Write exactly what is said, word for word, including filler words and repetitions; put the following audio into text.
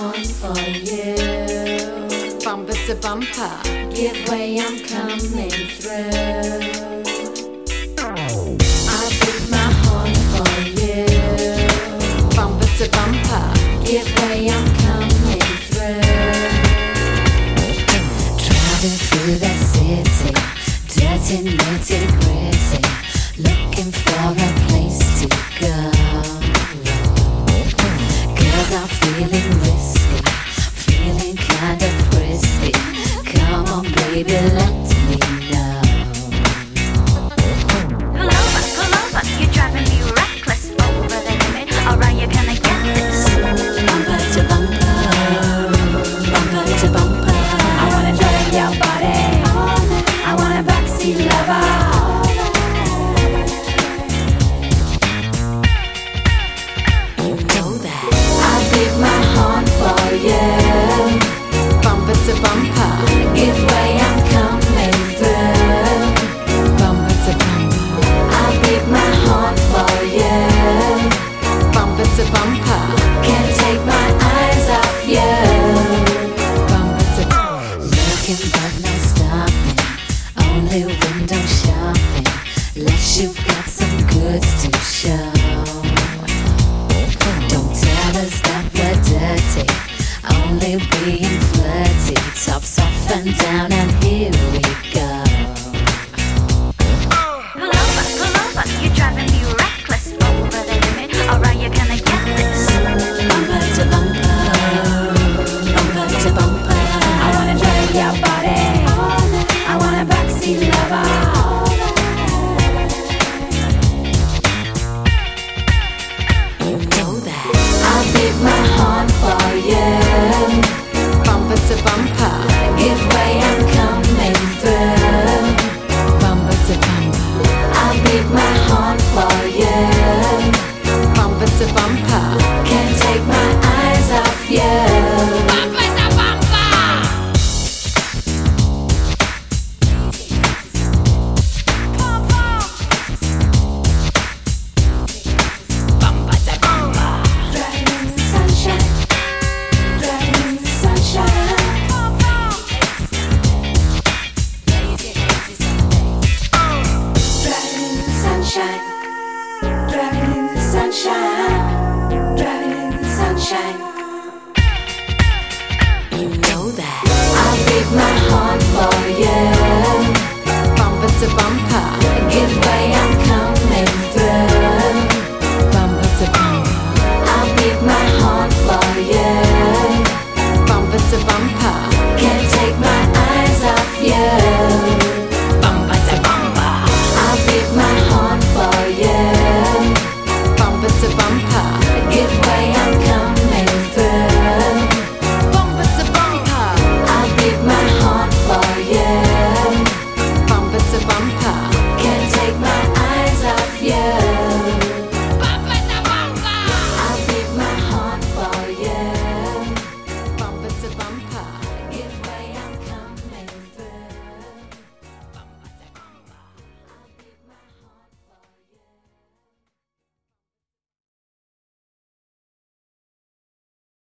horn for you. Bumper to bumper, Give way, I'm coming through. I beat my horn for you. bumper to bumper, Give way, I'm coming through. Driving through the city, dirty, nitty gritty, looking for a place to go. Cause I'm feeling risky, feeling kinda frisky. Come on baby, let me know. Pull over, pull over, you're driving me reckless, over the limit. Alright, you're gonna get this. Bumper to bumper, bumper to bumper. I wanna drive your body, I want a backseat lover. You know that I beat my horn for you. bumper to bumper, Give way, I'm coming through. bumper to bumper, I beat my horn for you. bumper to bumper, Can't take my eyes off you. bumper to bumper. Looking but no stopping, only window shopping. Unless you've got some goods to show. Don't tell us that we're dirty, only being flirty. Tops off and down and here we go. Pull over, pull over, you're driving me reckless, over the limit. Alright, you're gonna get this. Bumper to bumper, bumper to bumper. I wanna drive your body, I want a backseat lover. You know that I beat my horn for you. bumper to bumper, Give way, I'm coming through. bumper to bumper, I beat my horn for you. bumper to bumper, Can't take my eyes off you. Driving in the sunshine, driving in the sunshine. Driving in the sunshine, driving in the sunshine, driving in the sunshine.